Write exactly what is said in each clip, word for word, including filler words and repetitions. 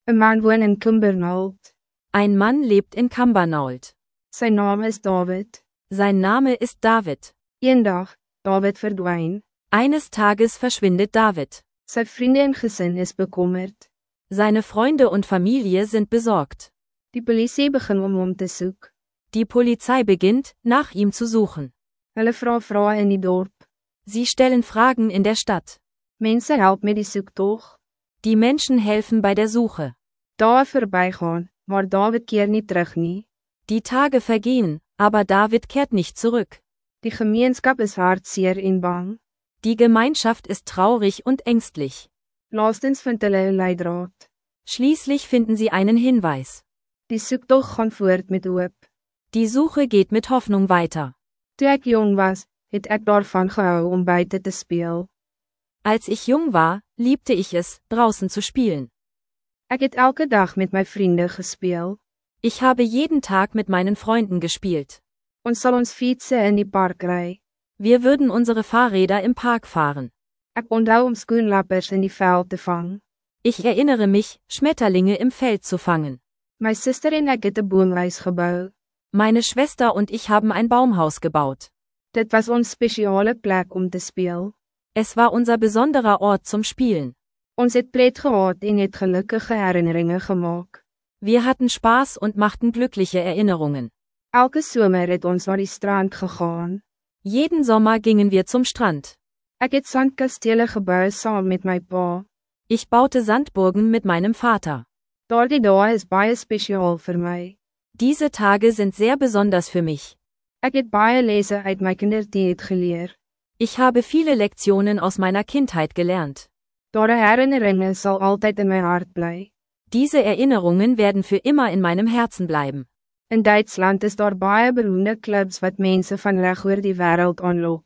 Een man woont in Cumbernauld. Ein Mann lebt in Cumbernauld. Zijn naam is David. Sein Name ist David. Eendag, David verdwijn. Eines Tages verschwindet David. Zijn vrienden en gezin is bekommerd. Seine Freunde und Familie sind besorgt. Die politie begin om hom te soek. Die Polizei beginnt, nach ihm zu suchen. Hulle vra vrae in die dorp. Sie stellen Fragen in der Stadt. Mense help met die soektog. Die Menschen helfen bei der Suche. Dae verbygaan, maar David keer nie terug nie. Die Tage vergehen, aber David kehrt nicht zurück. Die gemeenskap is hartseer en bang. Die Gemeinschaft ist traurig und ängstlich. Laastens vind hulle 'n leidraad. Schließlich finden sie einen Hinweis. Die soektog gaan voort met hoop. Die Suche geht mit Hoffnung weiter. Toe ek jong was, het ek daarvan gehou om buite te speel. Als ich jung war, liebte ich es, draußen zu spielen. Ek het elke dag met my vriende gespeel. Ich habe jeden Tag mit meinen Freunden gespielt. Ons sal ons fietsse in die park ry. Wir würden unsere Fahrräder im Park fahren. Ek onthou om skoenlappers in die veld te vang. Ich erinnere mich, Schmetterlinge im Feld zu fangen. My suster en ek het 'n boomhuis gebou. Meine Schwester und ich haben ein Baumhaus gebaut. Dit was ons spesiale plek om te speel. Es war unser besonderer Ort zum Spielen. Ons het pret gehad en het gelukkige herinneringe gemaak. Wir hatten Spaß und machten glückliche Erinnerungen. Elke somer het ons na die strand gegaan. Jeden Sommer gingen wir zum Strand. Ek het sandkastele gebou saam met my pa. Ich baute Sandburgen mit meinem Vater. Daardie dae is baie spesiaal vir my. Diese Tage sind sehr besonders für mich. Ek het baie lesse uit my kindertyd geleer. Ich habe viele Lektionen aus meiner Kindheit gelernt. Daardie herinneringe sal altyd in my hart bly. Diese Erinnerungen werden für immer in meinem Herzen bleiben. In Duitsland is daar baie beroemde clubs wat mense van reg oor die wêreld aanlok.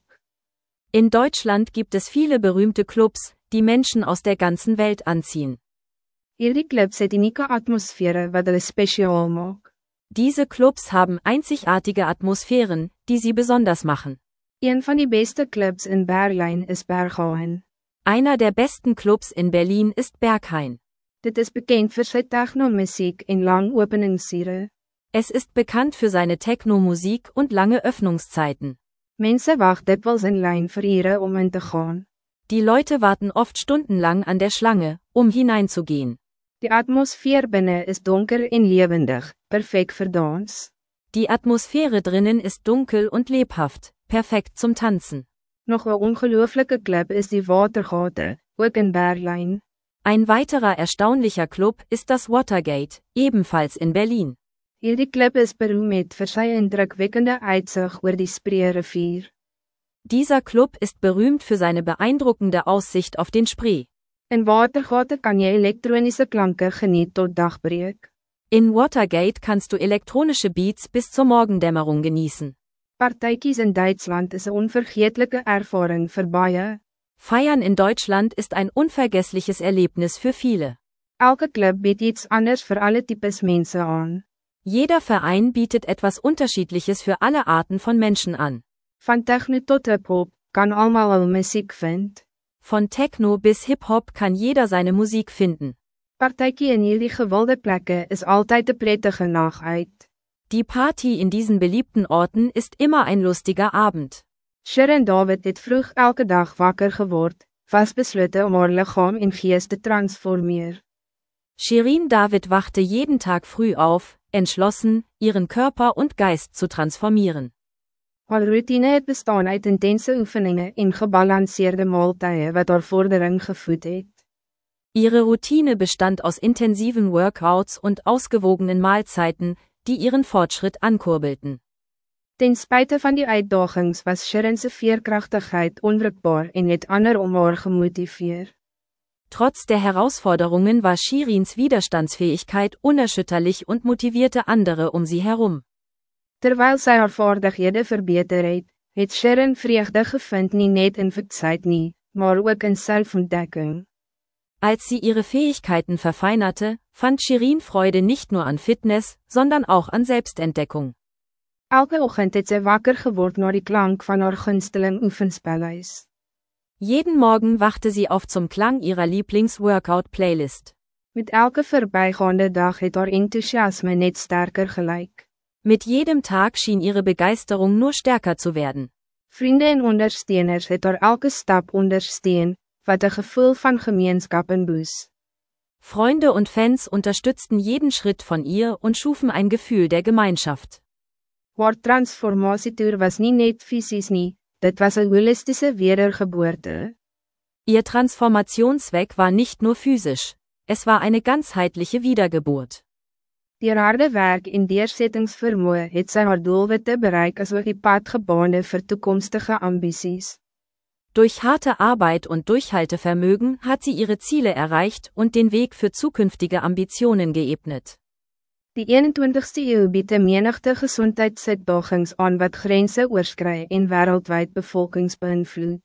In Deutschland gibt es viele berühmte Clubs, die Menschen aus der ganzen Welt anziehen. Hierdie clubs het unieke atmosfere wat hulle spesiaal maak. Diese Clubs haben einzigartige Atmosphären, die sie besonders machen. Een van die beste clubs in Berlijn is Berghain. Einer der besten Clubs in Berlin ist Berghain. Dit is bekend vir sy techno-muziek en lang openingsure. Es ist bekannt für seine Techno-Musik und lange Öffnungszeiten. Mense wag dikwels in lyn vir ure om in te gaan. Die Leute warten oft stundenlang an der Schlange, um hineinzugehen. Die atmosfeer binne is donker en levendig, perfect vir dans. Die Atmosphäre drinnen ist dunkel und lebhaft, perfekt zum Tanzen. Nog 'n ongelooflike club is die Watergate, ook in Berlijn. Ein weiterer erstaunlicher Club ist das Watergate, ebenfalls in Berlin. Hierdie club is beroemd vir sy indrukwekkende uitsig oor die Spree rivier. Dieser Club ist berühmt für seine beeindruckende Aussicht auf den Spree. In Watergate kan jy elektronische klanke geniet tot dagbreek. In Watergate kannst du elektronische Beats bis zur Morgendämmerung genießen. Partytjies in Duitsland is 'n onvergeetlike ervaring vir baie. Feiern in Deutschland ist ein unvergessliches Erlebnis für viele. Elke club bied iets anders für alle types mense aan. Jeder Verein bietet etwas Unterschiedliches für alle Arten von Menschen an. Van techno tot hip-hop, kan almal hul musiek vind. Von Techno bis Hip-Hop kann jeder seine Musik finden. Partytjie in hierdie gewilde plekke is altyd 'n prettige nag uit. Die Party in diesen beliebten Orten ist immer ein lustiger Abend. Sharon David het vroeg elke dag wakker geword, vastbesloten om haar liggaam en gees te transformeer. Shirin David wachte jeden Tag früh auf, entschlossen, ihren Körper und Geist zu transformieren. Haar routine het bestaan uit intense oefeningen en gebalanceerde maaltye wat haar vordering gevoed het. Ihre Routine bestand aus intensiven Workouts und ausgewogenen Mahlzeiten, die ihren Fortschritt ankurbelten. Ten spijte van die uitdagings was Sharon's veerkrachtigheid onwrikbaar en het ander om haar gemotiveer. Trotz der Herausforderungen war Shirins Widerstandsfähigkeit unerschütterlich und motivierte andere um sie herum. Terwijl sy haar vaardighede verbeter het, het Sharon vreugde gevind nie net in fiksheid nie, maar ook in selfontdekking. Als sie ihre Fähigkeiten verfeinerte, fand Shirin Freude nicht nur an Fitness, sondern auch an Selbstentdeckung. Elke oggend het sy wakker geword na die klank van haar gunsteling oefenspelhuis. Jeden Morgen wachte sie auf zum Klang ihrer Lieblings-Workout-Playlist. Met elke voorbijgaande dag het haar enthousiasme net sterker gelijk. Mit jedem Tag schien ihre Begeisterung nur stärker zu werden. Vrienden en ondersteuners het haar elke stap ondersteun, wat een gevoel van gemeenschap inboes. Freunde und Fans unterstützten jeden Schritt von ihr und schufen ein Gefühl der Gemeinschaft. Haar transformatietoer was niet net fysisch nie, dit was een holistische wedergeboorte. Ihr Transformationsweg war nicht nur physisch, es war eine ganzheitliche Wiedergeburt. Die harde werk en deursettingsvermoë het sy haar doelwitte bereik as ook die pad gebaande vir toekomstige ambities. Durch harte Arbeit und Durchhaltevermögen hat sie ihre Ziele erreicht und den Weg für zukünftige Ambitionen geebnet. Die eenentwintigste eeuw bied 'n menigte gezondheidsuitdagings aan wat grense oorskry en wêreldwyd bevolkings beïnvloed.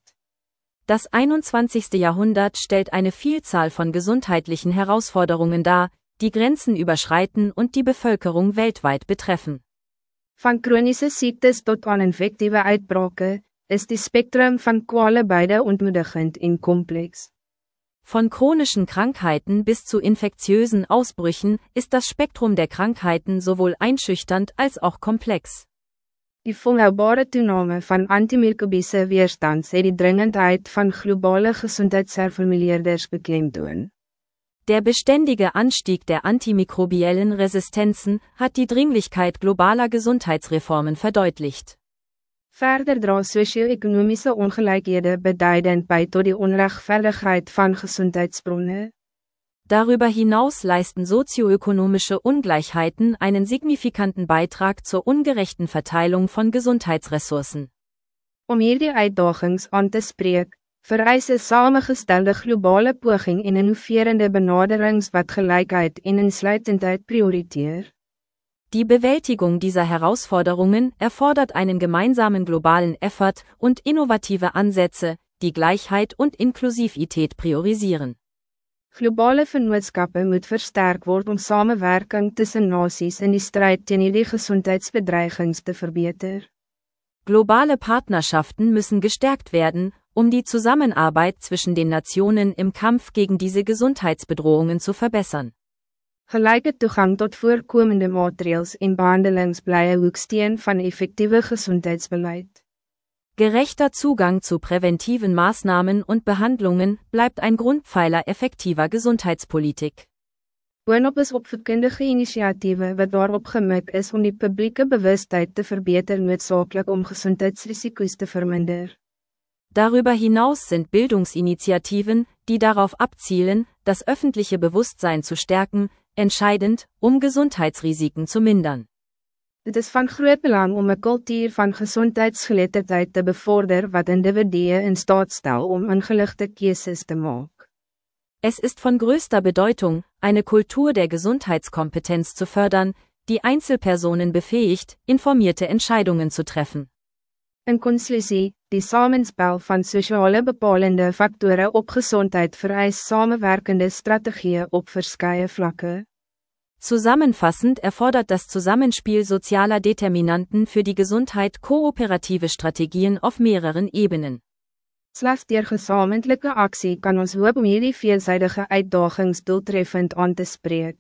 Das einundzwanzigste Jahrhundert stellt eine Vielzahl von gesundheitlichen Herausforderungen dar, die Grenzen überschreiten und die Bevölkerung weltweit betreffen. Van chronische ziektes tot aan infectieve uitbrake, is die spectrum van kwale beide ontmoedigend en complex. Von chronischen Krankheiten bis zu infektiösen Ausbrüchen ist das Spektrum der Krankheiten sowohl einschüchternd als auch komplex. Die volhoubare toename van antimikrobiese weerstand het die dringendheid van globale gezondheidsherformuleerders beklemtoon. Der beständige Anstieg der antimikrobiellen Resistenzen hat die Dringlichkeit globaler Gesundheitsreformen verdeutlicht. Verder dra socio-ekonomische ongelijkheden beduidend bij tot die onrechtvaardigheid van gezondheidsbronnen. Darüber hinaus leisten sozioökonomische Ungleichheiten einen signifikanten Beitrag zur ungerechten Verteilung von Gesundheitsressourcen. Om hierdie uitdagings aan te spreek, vereis 'n samengestelde globale poging en innoverende benaderings wat gelijkheid en insluitendheid prioriteer. Die Bewältigung dieser Herausforderungen erfordert einen gemeinsamen globalen Effort und innovative Ansätze, die Gleichheit und Inklusivität priorisieren. Globale vennootskappe moet versterk word om samenwerking tussen nasies in die strijd teen die gezondheidsbedreigings te verbeter. Globale Partnerschaften müssen gestärkt werden, um die Zusammenarbeit zwischen den Nationen im Kampf gegen diese Gesundheitsbedrohungen zu verbessern. Gelijke toegang tot voorkomende maatreëls en behandelings bly 'n hoeksteen van effectieve gezondheidsbeleid. Gerechter Zugang zu präventiven Maßnahmen und Behandlungen bleibt ein Grundpfeiler effektiver Gesundheitspolitik. Boonop is opvoedkundige initiatiewe wat daarop gemik is om die publieke bewustheid te verbeter noodsaaklik om gezondheidsrisiko's te verminder. Darüber hinaus sind Bildungsinitiativen, die darauf abzielen, das öffentliche Bewusstsein zu stärken, entscheidend, um Gesundheitsrisiken zu mindern. Het is van groot belang om een cultuur van gezondheidsgeletterdheid te bevorderen wat individuen in staat stel om ingeligte keuzes te maken. Es ist von größter Bedeutung, eine Kultur der Gesundheitskompetenz zu fördern, die Einzelpersonen befähigt, informierte Entscheidungen zu treffen. In conclusie, die samenspel van sociale bepalende factoren op gezondheid vereist samenwerkende strategieën op verskeie vlakke. Zusammenfassend erfordert das Zusammenspiel sozialer Determinanten für die Gesundheit kooperative Strategien auf mehreren Ebenen. Slechts deur gesamentlike aksie kan ons hoop om hierdie veelzijdige uitdagings doeltreffend aan te spreek.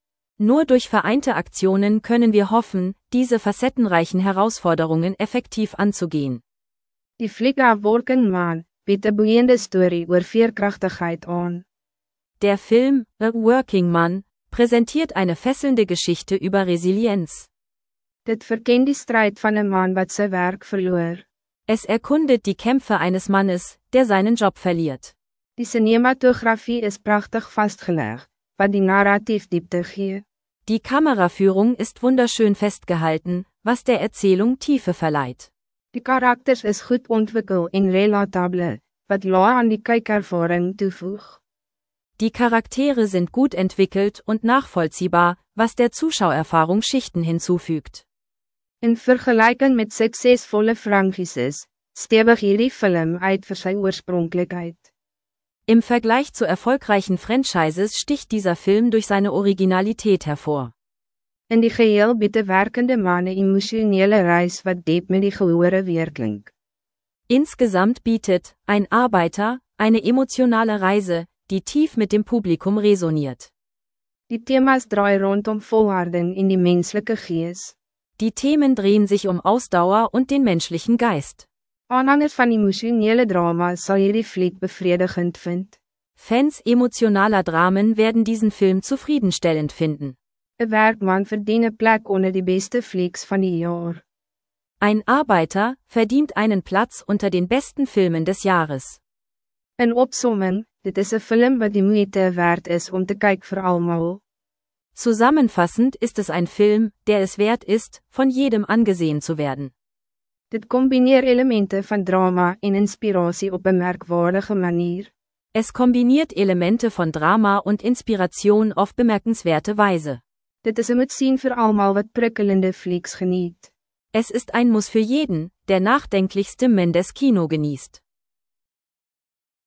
Nur durch vereinte Aktionen können wir hoffen, diese facettenreichen Herausforderungen effektiv anzugehen. Die fliek Working Man biedt 'n boeiende story oor veerkrachtigheid aan. Der Film A Working Man präsentiert eine fesselnde Geschichte über Resilienz. Dit verkennt die strijd van een man wat zijn werk verloor. Es erkundet die Kämpfe eines Mannes, der seinen Job verliert. Die cinematografie is prachtig vastgelegd, wat die narratief diepte gee. Die Kameraführung ist wunderschön festgehalten, was der Erzählung Tiefe verleiht. Die karakters is goed ontwikkeld en relatable, wat laag aan die kijkervaring toevoeg. Die Charaktere sind gut entwickelt und nachvollziehbar, was der Zuschauererfahrung Schichten hinzufügt. In vergelijking met succesvolle franchises, stewig hierdie film uit vir sy oorspronklikheid. Im Vergleich zu erfolgreichen Franchises sticht dieser Film durch seine Originalität hervor. In die geheel bied 'n werkende man 'n emotionele reis wat diep met die gehore weerklink. Insgesamt bietet Ein Arbeiter eine emotionale Reise, die tief mit dem Publikum resoniert. Die thema's draai rondom volharding in die menselijke gees. Die Themen drehen sich um Ausdauer und den menschlichen Geist. Aanhangers van emotionele drama sal hierdie fliek bevredigend vind. Fans emotionaler Dramen werden diesen Film zufriedenstellend finden. Een werkman verdient een plek onder die beste flieks van die jaar. Ein Arbeiter verdient einen Platz unter den besten Filmen des Jahres. In opsomming, dit is een film wat die moeite waard is om te kijken voor allemaal. Zusammenfassend ist es ein Film, der es wert ist, von jedem angesehen zu werden. Dit combineer elemente van drama en inspiratie op een merkwaardige manier. Es kombiniert Elemente von Drama und Inspiration auf bemerkenswerte Weise. Dit is een moet zien voor allemaal wat prikkelende flieks geniet. Es ist ein Muss für jeden, der nachdenklichste Mendes Kino genießt.